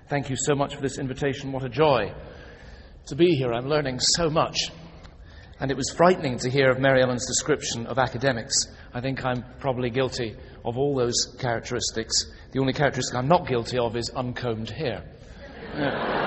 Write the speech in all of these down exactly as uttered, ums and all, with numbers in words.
Thank you so much for this invitation. What a joy to be here. I'm learning so much. And it was frightening to hear of Mary Ellen's description of academics. I think I'm probably guilty of all those characteristics. The only characteristic I'm not guilty of is uncombed hair. Yeah.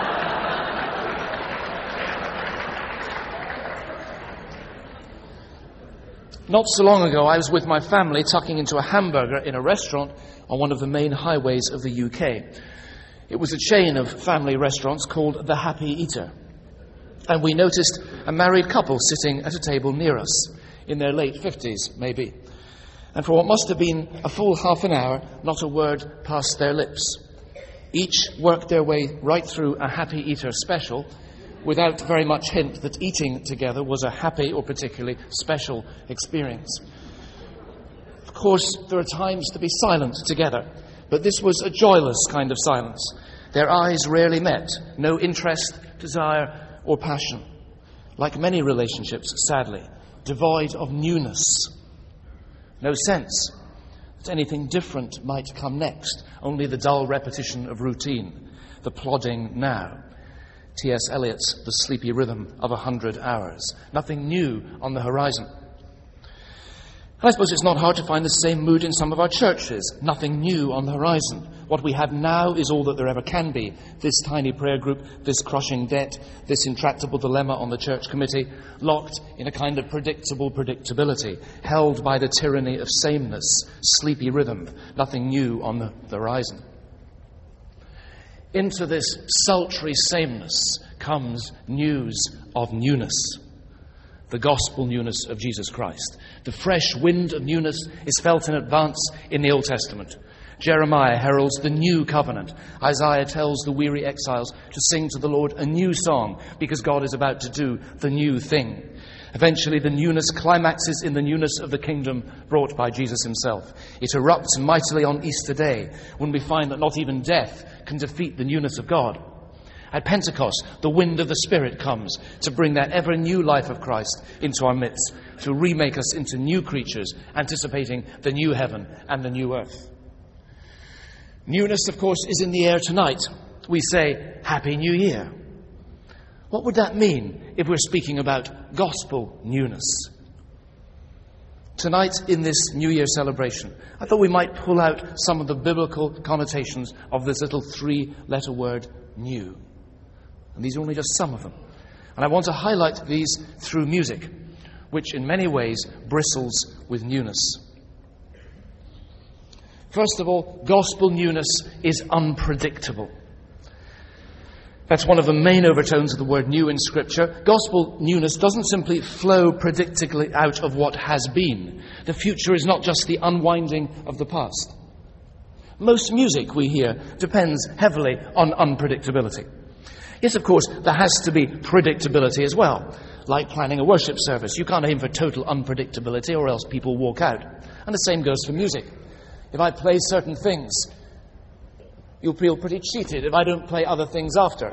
Not so long ago, I was with my family tucking into a hamburger in a restaurant on one of the main highways of the U K. It was a chain of family restaurants called The Happy Eater. And we noticed a married couple sitting at a table near us, in their late fifties, maybe. And for what must have been a full half an hour, not a word passed their lips. Each worked their way right through a Happy Eater special, without very much hint that eating together was a happy or particularly special experience. Of course, there are times to be silent together, but this was a joyless kind of silence. Their eyes rarely met, no interest, desire, or passion. Like many relationships, sadly, devoid of newness. No sense that anything different might come next, only the dull repetition of routine, the plodding now. T S Eliot's The Sleepy Rhythm of a Hundred Hours. Nothing new on the horizon. And I suppose it's not hard to find the same mood in some of our churches. Nothing new on the horizon. What we have now is all that there ever can be. This tiny prayer group, this crushing debt, this intractable dilemma on the church committee, locked in a kind of predictable predictability, held by the tyranny of sameness, sleepy rhythm. Nothing new on the, the horizon. Into this sultry sameness comes news of newness. The gospel newness of Jesus Christ. The fresh wind of newness is felt in advance in the Old Testament. Jeremiah heralds the new covenant. Isaiah tells the weary exiles to sing to the Lord a new song because God is about to do the new thing. Eventually, the newness climaxes in the newness of the kingdom brought by Jesus himself. It erupts mightily on Easter Day when we find that not even death can defeat the newness of God. At Pentecost, the wind of the Spirit comes to bring that ever new life of Christ into our midst, to remake us into new creatures, anticipating the new heaven and the new earth. Newness, of course, is in the air tonight. We say, Happy New Year. What would that mean if we're speaking about gospel newness? Tonight, in this New Year celebration, I thought we might pull out some of the biblical connotations of this little three-letter word, new. And these are only just some of them. And I want to highlight these through music, which in many ways bristles with newness. First of all, gospel newness is unpredictable. That's one of the main overtones of the word new in Scripture. Gospel newness doesn't simply flow predictably out of what has been. The future is not just the unwinding of the past. Most music we hear depends heavily on unpredictability. Yes, of course, there has to be predictability as well. Like planning a worship service. You can't aim for total unpredictability or else people walk out. And the same goes for music. If I play certain things, you'll feel pretty cheated if I don't play other things after.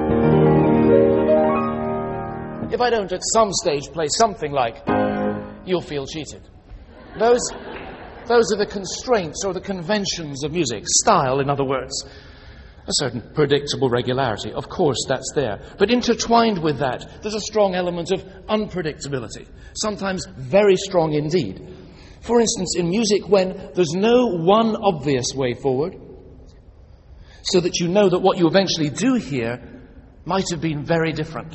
If I don't at some stage play something like, you'll feel cheated. Those, those are the constraints or the conventions of music. Style, in other words. A certain predictable regularity. Of course, that's there. But intertwined with that, there's a strong element of unpredictability. Sometimes very strong indeed. For instance, in music, when there's no one obvious way forward, so that you know that what you eventually do hear might have been very different.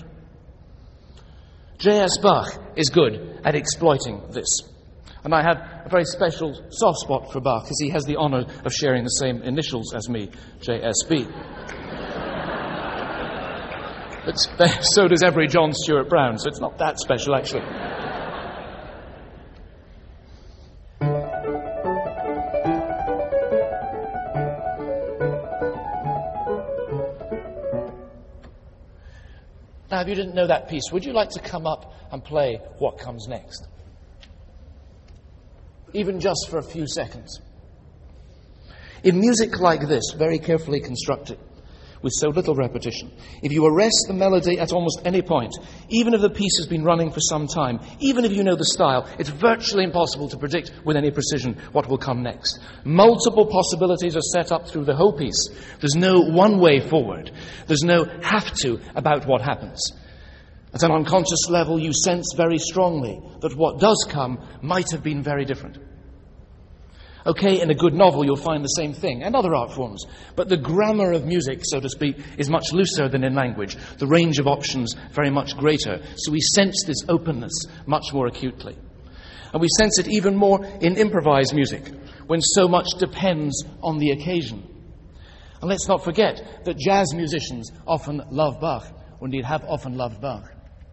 J S Bach is good at exploiting this. And I have a very special soft spot for Bach, because he has the honour of sharing the same initials as me, J S B. But so does every John Stuart Brown, so it's not that special, actually. Now, if you didn't know that piece, would you like to come up and play What Comes Next? Even just for a few seconds. In music like this, very carefully constructed, with so little repetition. If you arrest the melody at almost any point, even if the piece has been running for some time, even if you know the style, it's virtually impossible to predict with any precision what will come next. Multiple possibilities are set up through the whole piece. There's no one way forward. There's no have to about what happens. At an unconscious level, you sense very strongly that what does come might have been very different. Okay, in a good novel you'll find the same thing, and other art forms, but the grammar of music, so to speak, is much looser than in language, the range of options very much greater, so we sense this openness much more acutely. And we sense it even more in improvised music, when so much depends on the occasion. And let's not forget that jazz musicians often love Bach, or indeed have often loved Bach.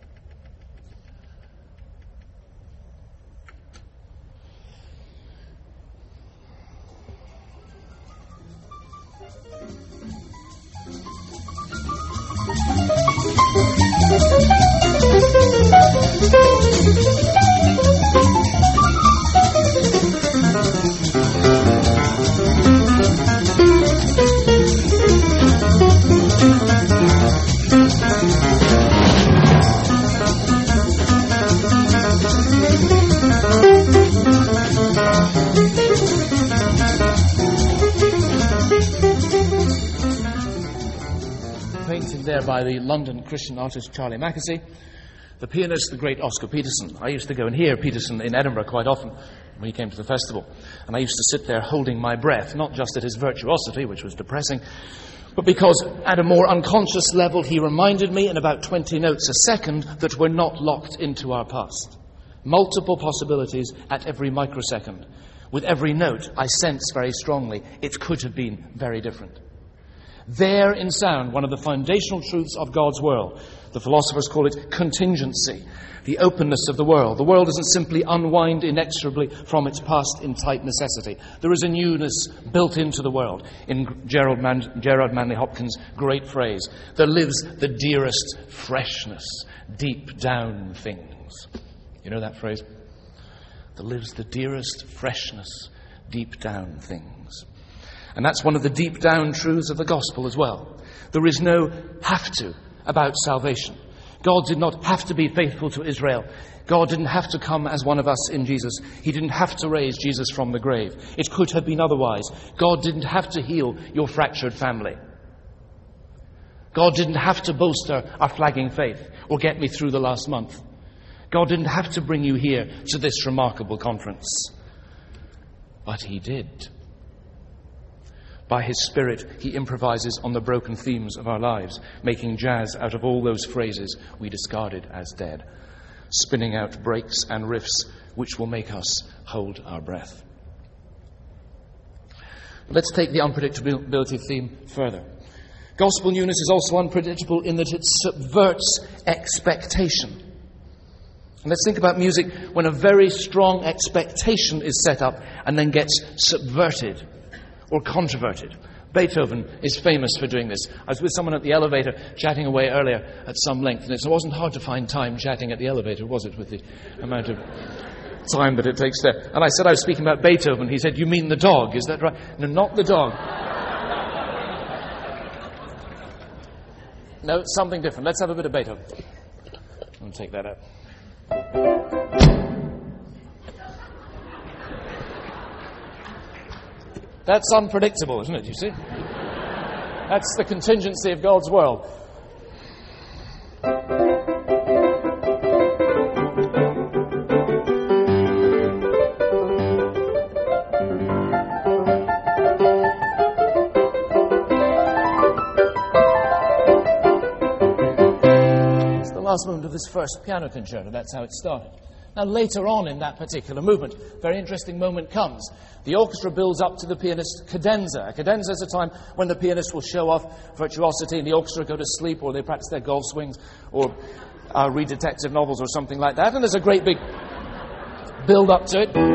There by the London Christian artist Charlie Mackesy, the pianist, the great Oscar Peterson. I used to go and hear Peterson in Edinburgh quite often when he came to the festival, and I used to sit there holding my breath, not just at his virtuosity, which was depressing, but because at a more unconscious level he reminded me in about twenty notes a second that we're not locked into our past. Multiple possibilities at every microsecond. With every note, I sense very strongly it could have been very different. There in sound, one of the foundational truths of God's world. The philosophers call it contingency, the openness of the world. The world doesn't simply unwind inexorably from its past in tight necessity. There is a newness built into the world. In Gerard, Man- Gerard Manley Hopkins' great phrase, there lives the dearest freshness deep down things. You know that phrase? There lives the dearest freshness deep down things. And that's one of the deep down truths of the gospel as well. There is no have to about salvation. God did not have to be faithful to Israel. God didn't have to come as one of us in Jesus. He didn't have to raise Jesus from the grave. It could have been otherwise. God didn't have to heal your fractured family. God didn't have to bolster our flagging faith or get me through the last month. God didn't have to bring you here to this remarkable conference. But He did. By His Spirit, He improvises on the broken themes of our lives, making jazz out of all those phrases we discarded as dead, spinning out breaks and riffs which will make us hold our breath. Let's take the unpredictability theme further. Gospel newness is also unpredictable in that it subverts expectation. And let's think about music when a very strong expectation is set up and then gets subverted or controverted. Beethoven is famous for doing this. I was with someone at the elevator chatting away earlier at some length, and it wasn't hard to find time chatting at the elevator, was it, with the amount of time that it takes there? And I said I was speaking about Beethoven. He said, "You mean the dog, is that right?" No, not the dog. No, it's something different. Let's have a bit of Beethoven. I'll take that out. That's unpredictable, isn't it, you see? That's the contingency of God's world. It's the last movement of this first piano concerto. That's how it started. Now, later on in that particular movement, a very interesting moment comes. The orchestra builds up to the pianist's cadenza. A cadenza is a time when the pianist will show off virtuosity and the orchestra go to sleep, or they practice their golf swings, or uh, read detective novels or something like that. And there's a great big build up to it.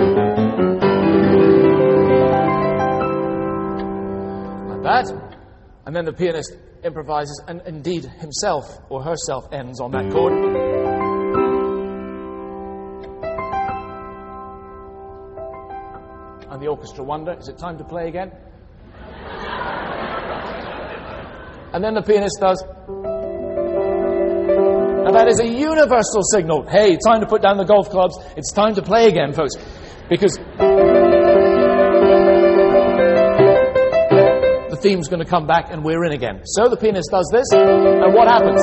Like that. And then the pianist improvises, and indeed himself or herself ends on that chord. And the orchestra wonder, is it time to play again? And then the pianist does. Now that is a universal signal. Hey, time to put down the golf clubs. It's time to play again, folks. Because the theme's going to come back and we're in again. So the pianist does this, and what happens?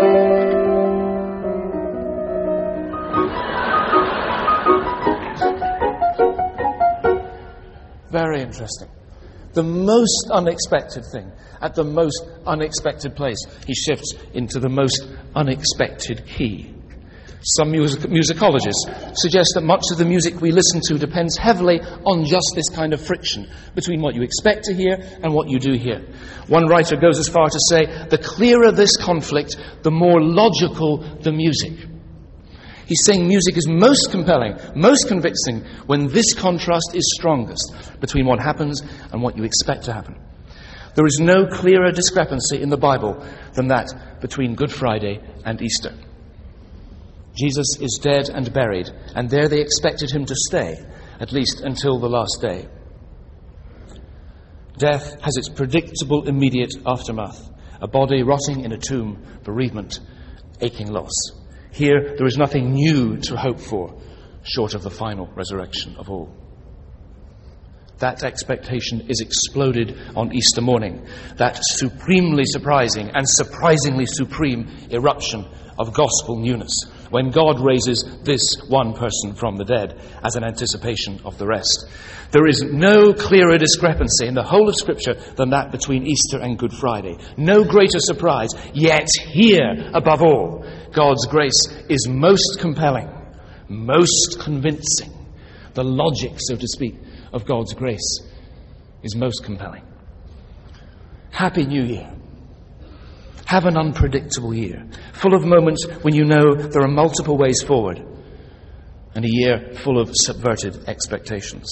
Very interesting. The most unexpected thing, at the most unexpected place, he shifts into the most unexpected key. Some music- musicologists suggest that much of the music we listen to depends heavily on just this kind of friction between what you expect to hear and what you do hear. One writer goes as far to say, the clearer this conflict, the more logical the music. He's saying music is most compelling, most convincing, when this contrast is strongest between what happens and what you expect to happen. There is no clearer discrepancy in the Bible than that between Good Friday and Easter. Jesus is dead and buried, and there they expected him to stay, at least until the last day. Death has its predictable immediate aftermath, a body rotting in a tomb, bereavement, aching loss. Here, there is nothing new to hope for, short of the final resurrection of all. That expectation is exploded on Easter morning, that supremely surprising and surprisingly supreme eruption of gospel newness, when God raises this one person from the dead as an anticipation of the rest. There is no clearer discrepancy in the whole of Scripture than that between Easter and Good Friday. No greater surprise, yet here, above all, God's grace is most compelling, most convincing. The logic, so to speak, of God's grace is most compelling. Happy New Year. Have an unpredictable year, full of moments when you know there are multiple ways forward, and a year full of subverted expectations.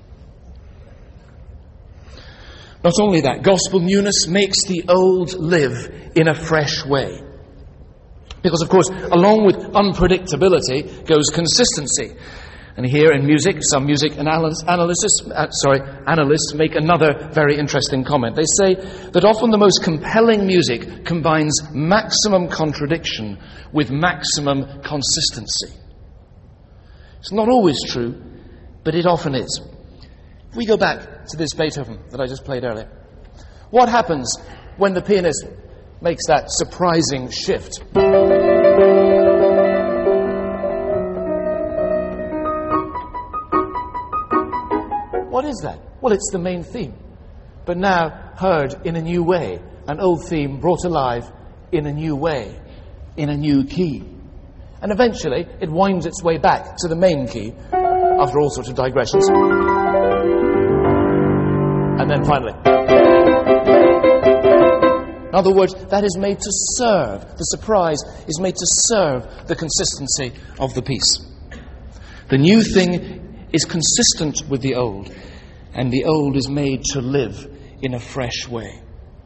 Not only that, gospel newness makes the old live in a fresh way. Because, of course, along with unpredictability goes consistency. And here in music, some music analysts, analysts, uh, sorry, analysts make another very interesting comment. They say that often the most compelling music combines maximum contradiction with maximum consistency. It's not always true, but it often is. If we go back to this Beethoven that I just played earlier, what happens when the pianist makes that surprising shift? What is that? Well, it's the main theme, but now heard in a new way, an old theme brought alive in a new way, in a new key. And eventually, it winds its way back to the main key, after all sorts of digressions. And then finally. In other words, that is made to serve, the surprise is made to serve the consistency of the piece. The new thing is consistent with the old, and the old is made to live in a fresh way.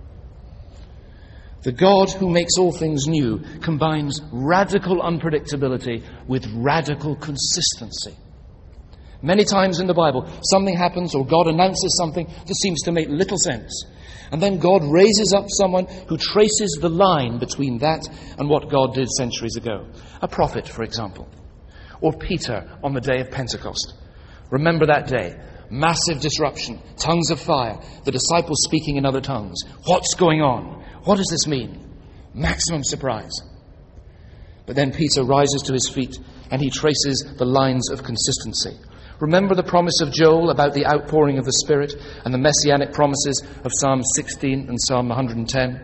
The God who makes all things new combines radical unpredictability with radical consistency. Many times in the Bible, something happens or God announces something that seems to make little sense. And then God raises up someone who traces the line between that and what God did centuries ago. A prophet, for example. Or Peter on the day of Pentecost. Remember that day. Massive disruption. Tongues of fire. The disciples speaking in other tongues. What's going on? What does this mean? Maximum surprise. But then Peter rises to his feet and he traces the lines of consistency. Remember the promise of Joel about the outpouring of the Spirit and the messianic promises of Psalm sixteen and Psalm one hundred ten?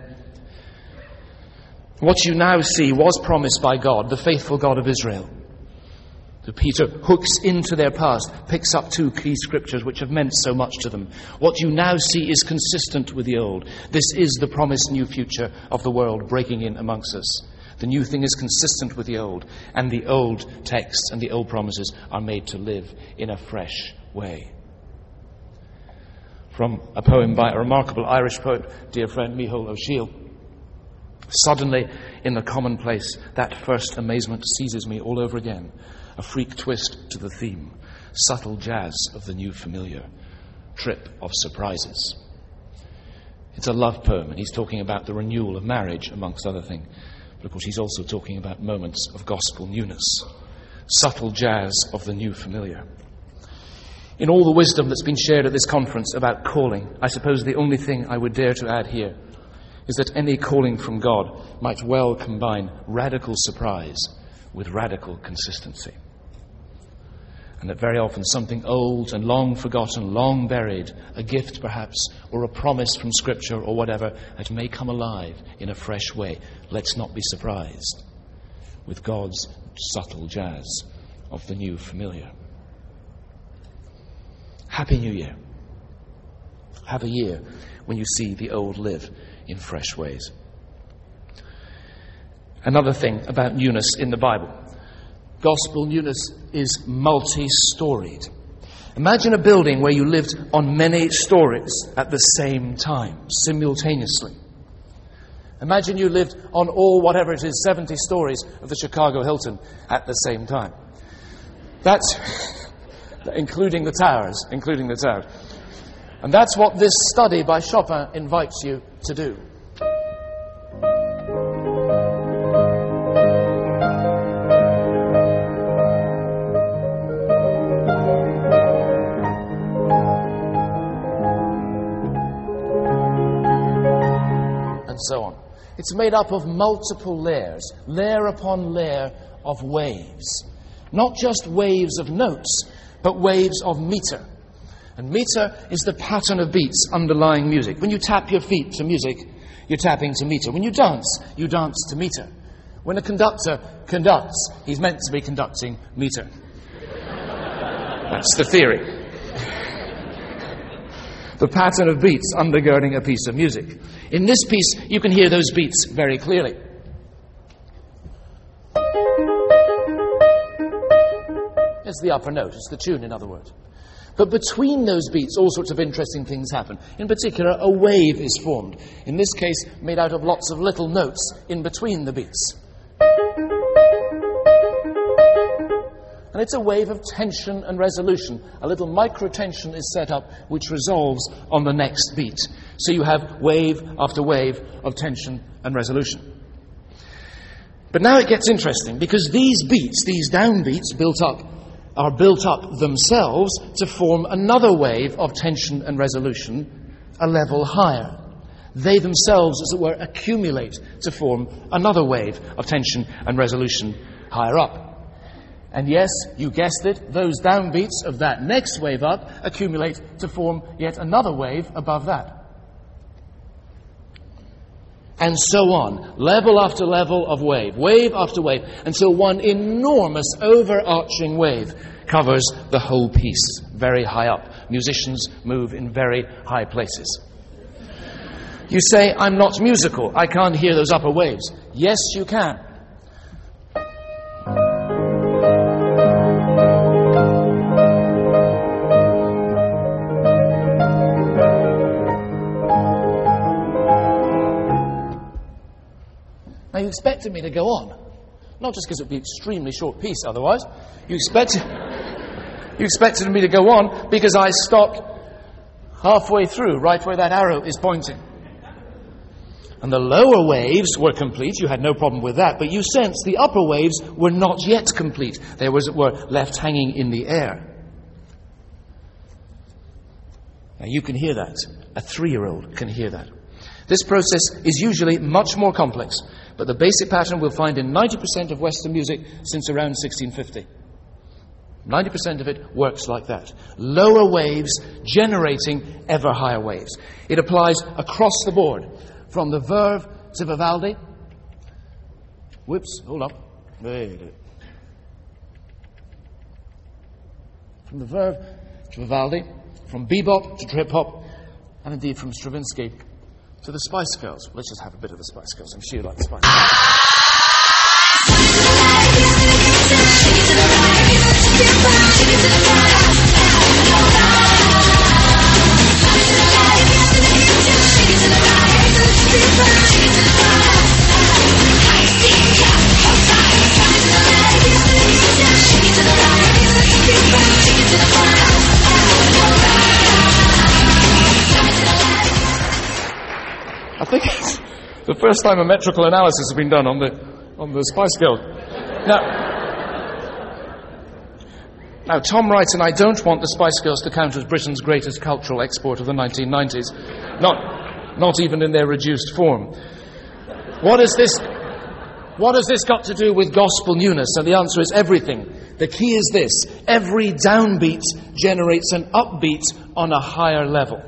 What you now see was promised by God, the faithful God of Israel. So Peter hooks into their past, picks up two key scriptures which have meant so much to them. What you now see is consistent with the old. This is the promised new future of the world breaking in amongst us. The new thing is consistent with the old, and the old texts and the old promises are made to live in a fresh way. From a poem by a remarkable Irish poet, dear friend Micheál O'Shiel. Suddenly, in the commonplace, that first amazement seizes me all over again. A freak twist to the theme, subtle jazz of the new familiar, trip of surprises. It's a love poem, and he's talking about the renewal of marriage, amongst other things. But of course, he's also talking about moments of gospel newness, subtle jazz of the new familiar. In all the wisdom that's been shared at this conference about calling, I suppose the only thing I would dare to add here is that any calling from God might well combine radical surprise with radical consistency. And that very often something old and long forgotten, long buried, a gift perhaps, or a promise from Scripture or whatever, that may come alive in a fresh way. Let's not be surprised with God's subtle jazz of the new familiar. Happy New Year. Have a year when you see the old live in fresh ways. Another thing about newness in the Bible. Gospel newness is multi-storied. Imagine a building where you lived on many stories at the same time, simultaneously. Imagine you lived on all, whatever it is, seventy stories of the Chicago Hilton at the same time. That's including the towers, including the towers. And that's what this study by Chopin invites you to do. So on. It's made up of multiple layers, layer upon layer of waves. Not just waves of notes, but waves of meter. And meter is the pattern of beats underlying music. When you tap your feet to music, you're tapping to meter. When you dance, you dance to meter. When a conductor conducts, he's meant to be conducting meter. That's the theory. The pattern of beats undergirding a piece of music. In this piece, you can hear those beats very clearly. It's the upper note, it's the tune, in other words. But between those beats, all sorts of interesting things happen. In particular, a wave is formed. In this case, made out of lots of little notes in between the beats. And it's a wave of tension and resolution. A little micro-tension is set up which resolves on the next beat. So you have wave after wave of tension and resolution. But now it gets interesting, because these beats, these downbeats built up, are built up themselves to form another wave of tension and resolution a level higher. They themselves, as it were, accumulate to form another wave of tension and resolution higher up. And yes, you guessed it, those downbeats of that next wave up accumulate to form yet another wave above that. And so on, level after level of wave, wave after wave, until one enormous overarching wave covers the whole piece, very high up. Musicians move in very high places. You say, I'm not musical, I can't hear those upper waves. Yes, you can. Now, you expected me to go on. Not just because it would be an extremely short piece otherwise. You expected, you expected me to go on because I stopped halfway through, right where that arrow is pointing. And the lower waves were complete. You had no problem with that. But you sense the upper waves were not yet complete. They was, were left hanging in the air. Now, you can hear that. A three-year-old can hear that. This process is usually much more complex, but the basic pattern we'll find in ninety percent of Western music since around sixteen fifty. ninety percent of it works like that. Lower waves generating ever higher waves. It applies across the board, from the Verve to Vivaldi. Whoops, hold up. Wait. From the Verve to Vivaldi, from bebop to trip-hop, and indeed from Stravinsky to the Spice Girls. Let's just have a bit of the Spice Girls. I'm sure you like the Spice The first time a metrical analysis has been done on the on the Spice Girls. Now, now, Tom writes, and I don't want the Spice Girls to count as Britain's greatest cultural export of the nineteen nineties, not not even in their reduced form. What is this? What has this got to do with gospel newness? And the answer is everything. The key is this: every downbeat generates an upbeat on a higher level.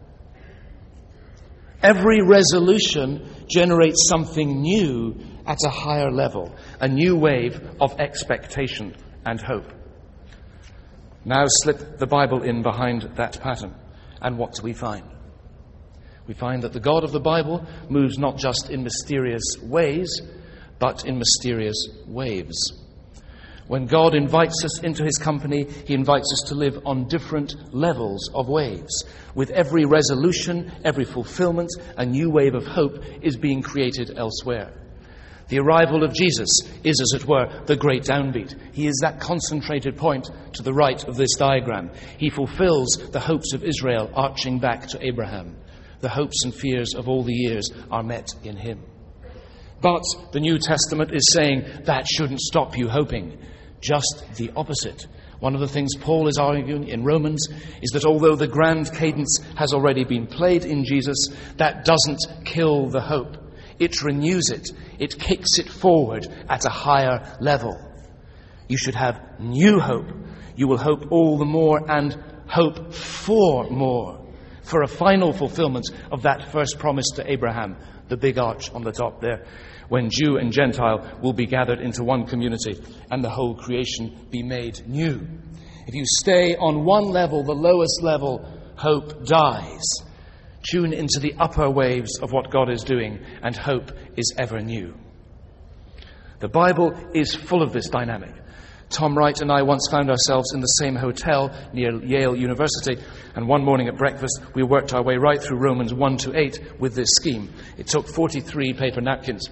Every resolution generates something new at a higher level, a new wave of expectation and hope. Now slip the Bible in behind that pattern, and what do we find? We find that the God of the Bible moves not just in mysterious ways, but in mysterious waves. When God invites us into his company, he invites us to live on different levels of waves. With every resolution, every fulfillment, a new wave of hope is being created elsewhere. The arrival of Jesus is, as it were, the great downbeat. He is that concentrated point to the right of this diagram. He fulfills the hopes of Israel arching back to Abraham. The hopes and fears of all the years are met in him. But the New Testament is saying that shouldn't stop you hoping. Just the opposite. One of the things Paul is arguing in Romans is that although the grand cadence has already been played in Jesus, that doesn't kill the hope. It renews it. It kicks it forward at a higher level. You should have new hope. You will hope all the more and hope for more, for a final fulfillment of that first promise to Abraham, the big arch on the top there, when Jew and Gentile will be gathered into one community and the whole creation be made new. If you stay on one level, the lowest level, hope dies. Tune into the upper waves of what God is doing, and hope is ever new. The Bible is full of this dynamic. Tom Wright and I once found ourselves in the same hotel near Yale University, and one morning at breakfast we worked our way right through Romans one to eight with this scheme. It took forty-three paper napkins.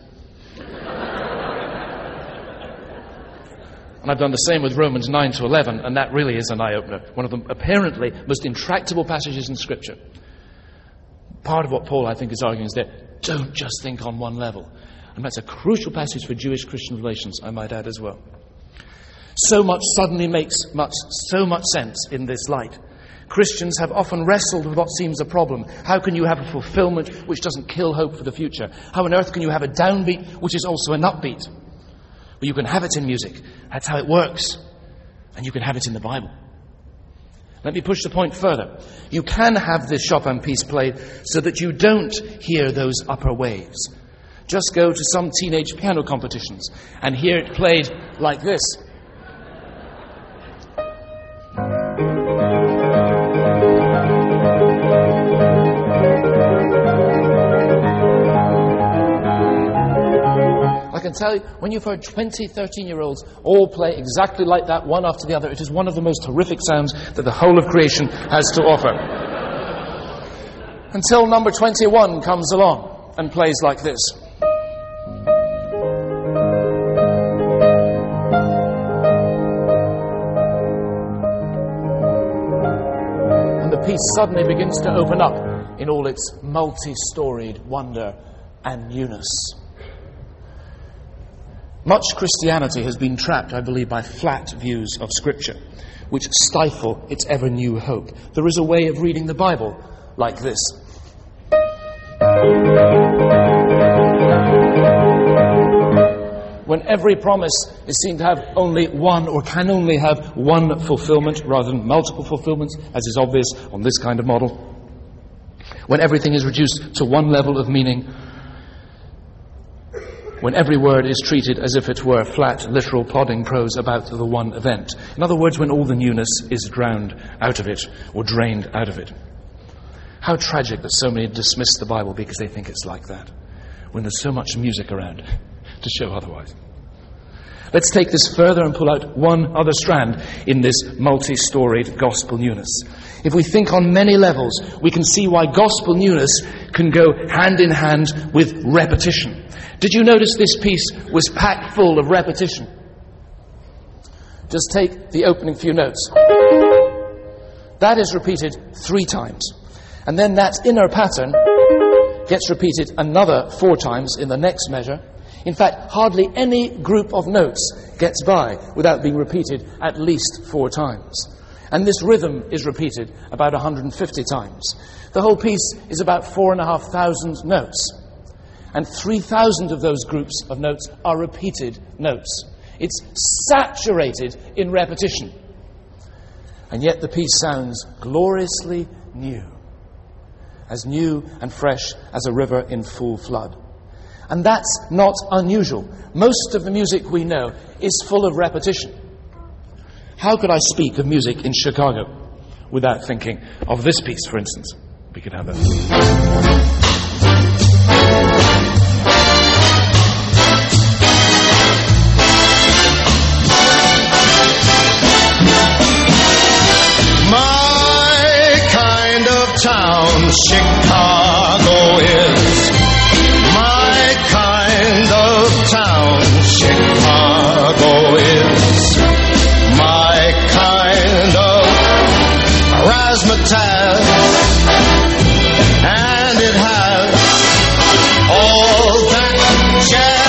And I've done the same with Romans nine to eleven, and that really is an eye-opener. One of the apparently most intractable passages in Scripture. Part of what Paul, I think, is arguing is that don't just think on one level. And that's a crucial passage for Jewish-Christian relations, I might add as well. So much suddenly makes much, so much sense in this light. Christians have often wrestled with what seems a problem. How can you have a fulfillment which doesn't kill hope for the future? How on earth can you have a downbeat which is also an upbeat? Well, you can have it in music. That's how it works. And you can have it in the Bible. Let me push the point further. You can have this Chopin piece played so that you don't hear those upper waves. Just go to some teenage piano competitions and hear it played like this. I can tell you, when you've heard twenty, thirteen-year-olds all play exactly like that, one after the other, it is one of the most horrific sounds that the whole of creation has to offer. Until number twenty-one comes along and plays like this. And the piece suddenly begins to open up in all its multi-storied wonder and newness. Much Christianity has been trapped, I believe, by flat views of Scripture, which stifle its ever-new hope. There is a way of reading the Bible like this. When every promise is seen to have only one, or can only have one fulfillment, rather than multiple fulfillments, as is obvious on this kind of model. When everything is reduced to one level of meaning, when every word is treated as if it were flat, literal, plodding prose about the one event. In other words, when all the newness is drowned out of it, or drained out of it. How tragic that so many dismiss the Bible because they think it's like that, when there's so much music around to show otherwise. Let's take this further and pull out one other strand in this multi-storied gospel newness. If we think on many levels, we can see why gospel newness can go hand in hand with repetition. Did you notice this piece was packed full of repetition? Just take the opening few notes. That is repeated three times. And then that inner pattern gets repeated another four times in the next measure. In fact, hardly any group of notes gets by without being repeated at least four times. And this rhythm is repeated about one hundred fifty times. The whole piece is about four and a half thousand notes. And three thousand of those groups of notes are repeated notes. It's saturated in repetition. And yet the piece sounds gloriously new. As new and fresh as a river in full flood. And that's not unusual. Most of the music we know is full of repetition. How could I speak of music in Chicago without thinking of this piece, for instance? We could have that. Town Chicago is my kind of town. Chicago is my kind of razzmatazz, and it has all that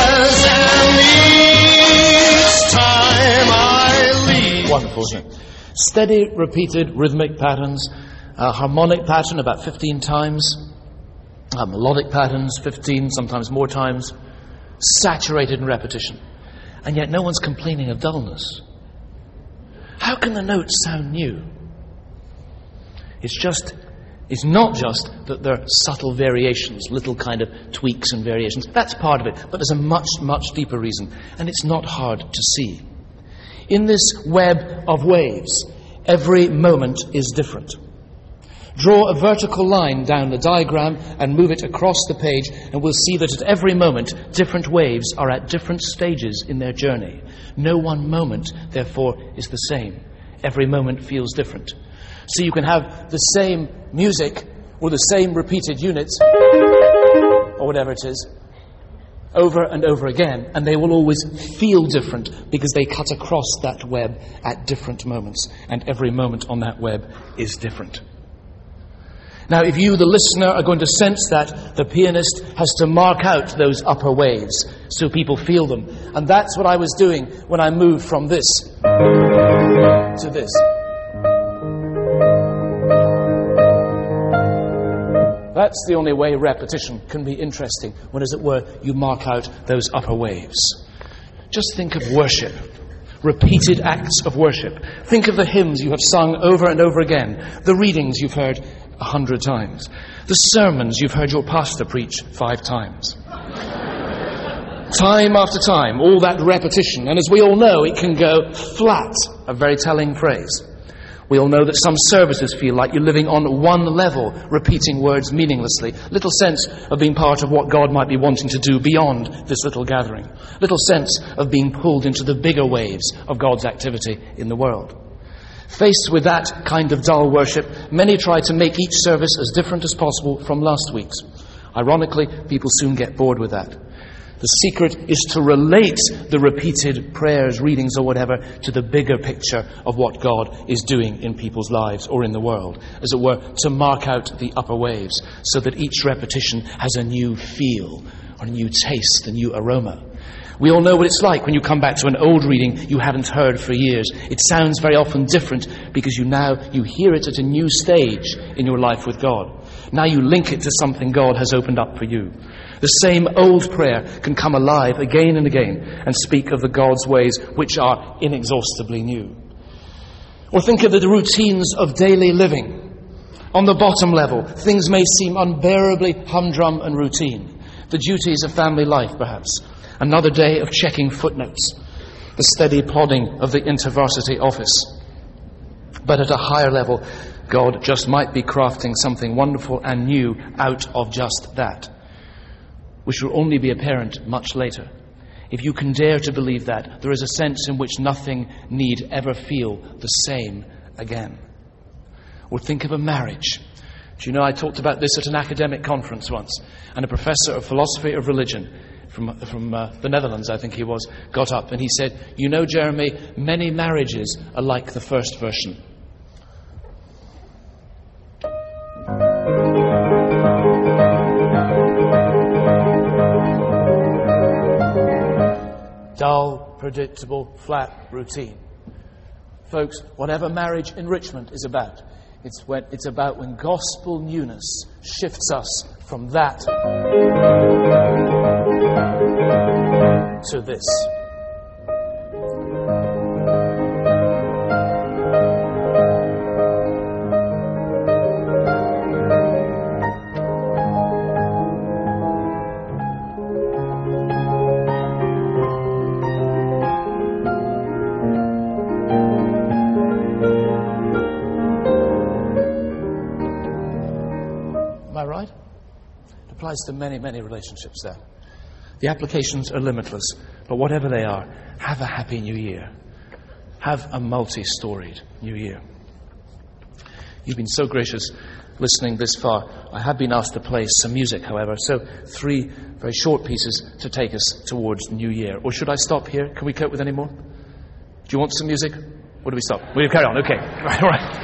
jazz, and each time I leave. Wonderful, isn't it? Steady, repeated rhythmic patterns. A harmonic pattern about fifteen times, uh, melodic patterns fifteen, sometimes more times, saturated in repetition. And yet no one's complaining of dullness. How can the notes sound new? It's just, it's not just that there are subtle variations, little kind of tweaks and variations. That's part of it, but there's a much, much deeper reason, and it's not hard to see. In this web of waves, every moment is different. Draw a vertical line down the diagram and move it across the page, and we'll see that at every moment, different waves are at different stages in their journey. No one moment, therefore, is the same. Every moment feels different. So you can have the same music or the same repeated units, or whatever it is, over and over again, and they will always feel different because they cut across that web at different moments, and every moment on that web is different. Now, if you, the listener, are going to sense that, the pianist has to mark out those upper waves so people feel them. And that's what I was doing when I moved from this to this. That's the only way repetition can be interesting, when, as it were, you mark out those upper waves. Just think of worship. Repeated acts of worship. Think of the hymns you have sung over and over again, the readings you've heard a hundred times, the sermons you've heard your pastor preach five times. Time after time, all that repetition, and as we all know, it can go flat, a very telling phrase. We all know that some services feel like you're living on one level, repeating words meaninglessly. Little sense of being part of what God might be wanting to do beyond this little gathering. Little sense of being pulled into the bigger waves of God's activity in the world. Faced with that kind of dull worship, many try to make each service as different as possible from last week's. Ironically, people soon get bored with that. The secret is to relate the repeated prayers, readings, or whatever to the bigger picture of what God is doing in people's lives or in the world. As it were, to mark out the upper waves so that each repetition has a new feel, or a new taste, a new aroma. We all know what it's like when you come back to an old reading you haven't heard for years. It sounds very often different because you now you hear it at a new stage in your life with God. Now you link it to something God has opened up for you. The same old prayer can come alive again and again and speak of the God's ways which are inexhaustibly new. Or think of the routines of daily living. On the bottom level, things may seem unbearably humdrum and routine. The duties of family life, perhaps. Another day of checking footnotes. The steady plodding of the InterVarsity office. But at a higher level, God just might be crafting something wonderful and new out of just that, which will only be apparent much later. If you can dare to believe that, there is a sense in which nothing need ever feel the same again. Or think of a marriage. Do you know, I talked about this at an academic conference once, and a professor of philosophy of religion from, from uh, the Netherlands, I think he was, got up and he said, "You know, Jeremy, many marriages are like the first version." dull, predictable, flat routine. Folks, whatever marriage enrichment is about, it's, when, it's about when gospel newness shifts us from that to this. Applies to many, many relationships there. The applications are limitless, but whatever they are, have a happy new year. Have a multi-storied new year. You've been so gracious listening this far. I have been asked to play some music, however, so three very short pieces to take us towards New Year. Or should I stop here? Can we cope with any more? Do you want some music? Or do we stop? We'll carry on. Okay. Right, all right.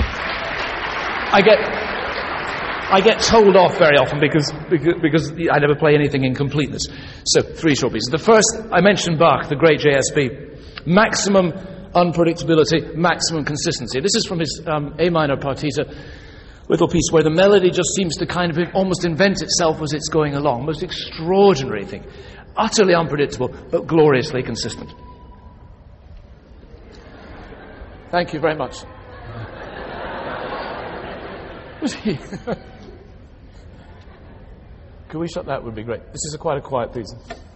I get... I get told off very often because, because because I never play anything in completeness. So, three short pieces. The first, I mentioned Bach, the great J S B. Maximum unpredictability, maximum consistency. This is from his um, A minor partita, little piece where the melody just seems to kind of almost invent itself as it's going along. Most extraordinary thing. Utterly unpredictable, but gloriously consistent. Thank you very much. Could we shut that? Would be great. This is a quite a quiet piece.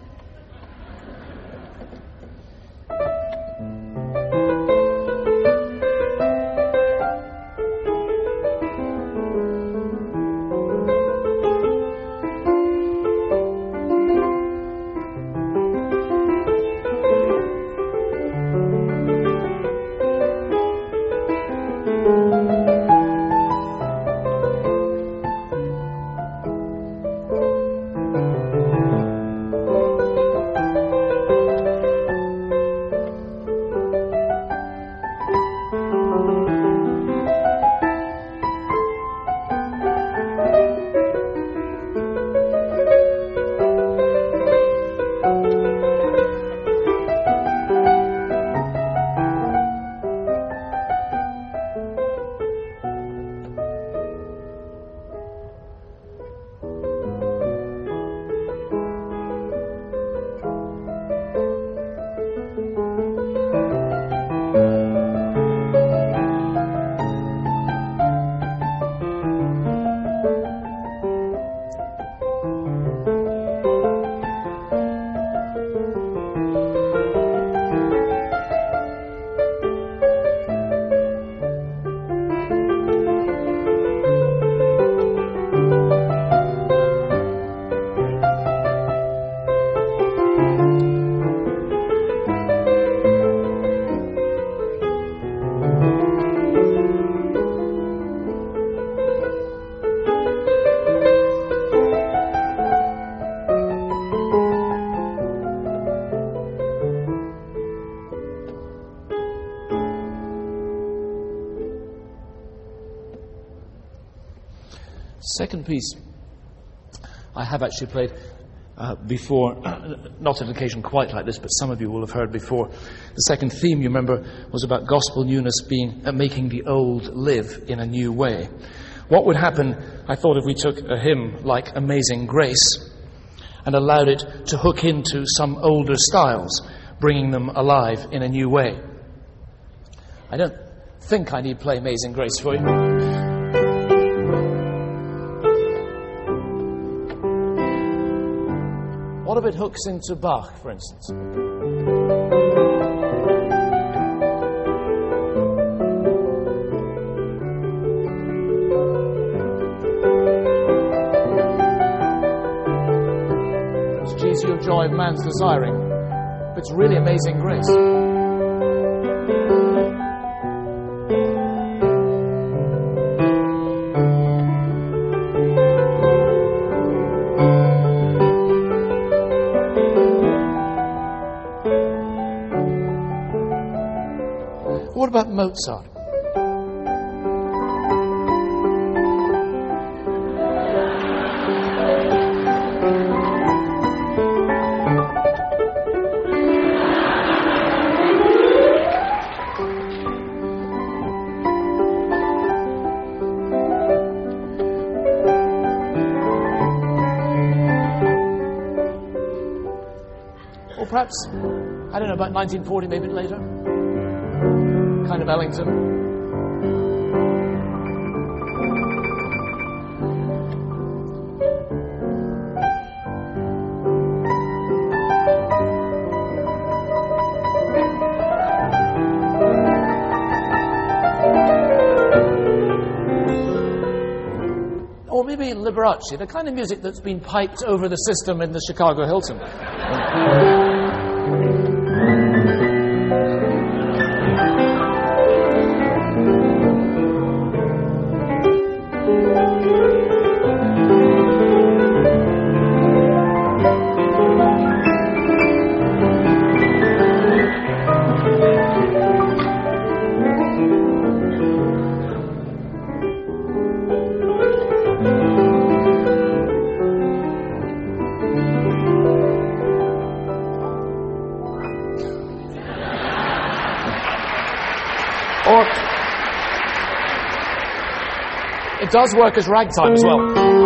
Second piece I have actually played uh, before, not on an occasion quite like this, but some of you will have heard before. The second theme, you remember, was about gospel newness being uh, making the old live in a new way. What would happen, I thought, if we took a hymn like Amazing Grace and allowed it to hook into some older styles, bringing them alive in a new way? I don't think I need to play Amazing Grace for you. What if it hooks into Bach, for instance? It's Jesus, your joy of man's desiring. It's really Amazing Grace. What about Mozart? or perhaps, I don't know, about nineteen forty, maybe later. Kind of Ellington. Or maybe Liberace, the kind of music that's been piped over the system in the Chicago Hilton. Or it does work as ragtime as well.